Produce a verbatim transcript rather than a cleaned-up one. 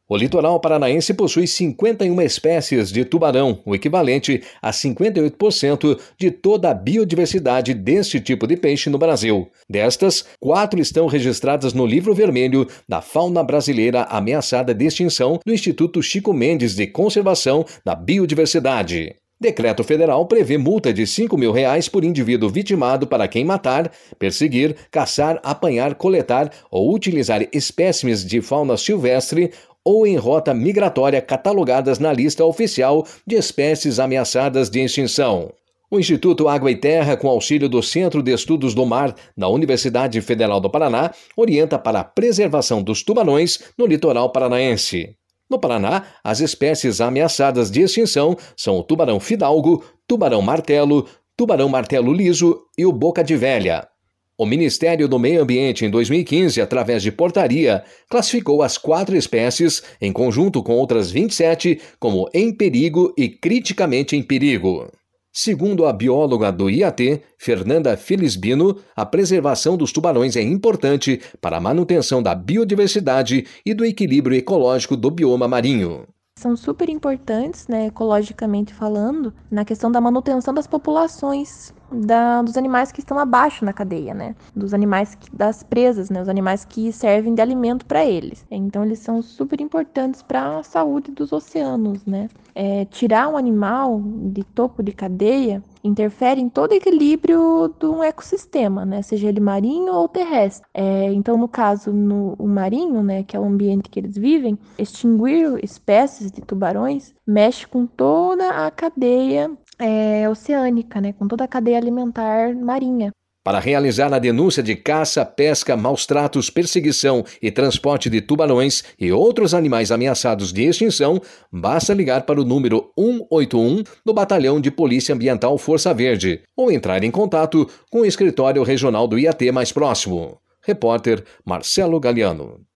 O litoral paranaense possui cinquenta e uma espécies de tubarão, o equivalente a cinquenta e oito por cento de toda a biodiversidade deste tipo de peixe no Brasil. Destas, quatro estão registradas no Livro Vermelho da Fauna Brasileira Ameaçada de Extinção do Instituto Chico Mendes de Conservação da Biodiversidade. Decreto federal prevê multa de cinco mil reais por indivíduo vitimado para quem matar, perseguir, caçar, apanhar, coletar ou utilizar espécimes de fauna silvestre ou em rota migratória catalogadas na lista oficial de espécies ameaçadas de extinção. O Instituto Água e Terra, com auxílio do Centro de Estudos do Mar da Universidade Federal do Paraná, orienta para a preservação dos tubarões no litoral paranaense. No Paraná, as espécies ameaçadas de extinção são o tubarão fidalgo, tubarão martelo, tubarão martelo liso e o boca de velha. O Ministério do Meio Ambiente, em dois mil e quinze, através de portaria, classificou as quatro espécies, em conjunto com outras vinte e sete, como em perigo e criticamente em perigo. Segundo a bióloga do I A T, Fernanda Felisbino, a preservação dos tubarões é importante para a manutenção da biodiversidade e do equilíbrio ecológico do bioma marinho. São super importantes, né, ecologicamente falando, na questão da manutenção das populações da, dos animais que estão abaixo na cadeia, né, dos animais que, das presas, né, os animais que servem de alimento para eles. Então, eles são super importantes para a saúde dos oceanos, né. É, tirar um animal de topo de cadeia interfere em todo o equilíbrio de um ecossistema, né? Seja ele marinho ou terrestre. É, então, no caso, no o marinho, né, que é o ambiente que eles vivem, extinguir espécies de tubarões mexe com toda a cadeia é, oceânica, né? Com toda a cadeia alimentar marinha. Para realizar a denúncia de caça, pesca, maus-tratos, perseguição e transporte de tubarões e outros animais ameaçados de extinção, basta ligar para o número um oito um do Batalhão de Polícia Ambiental Força Verde ou entrar em contato com o escritório regional do I A T mais próximo. Repórter Marcelo Galiano.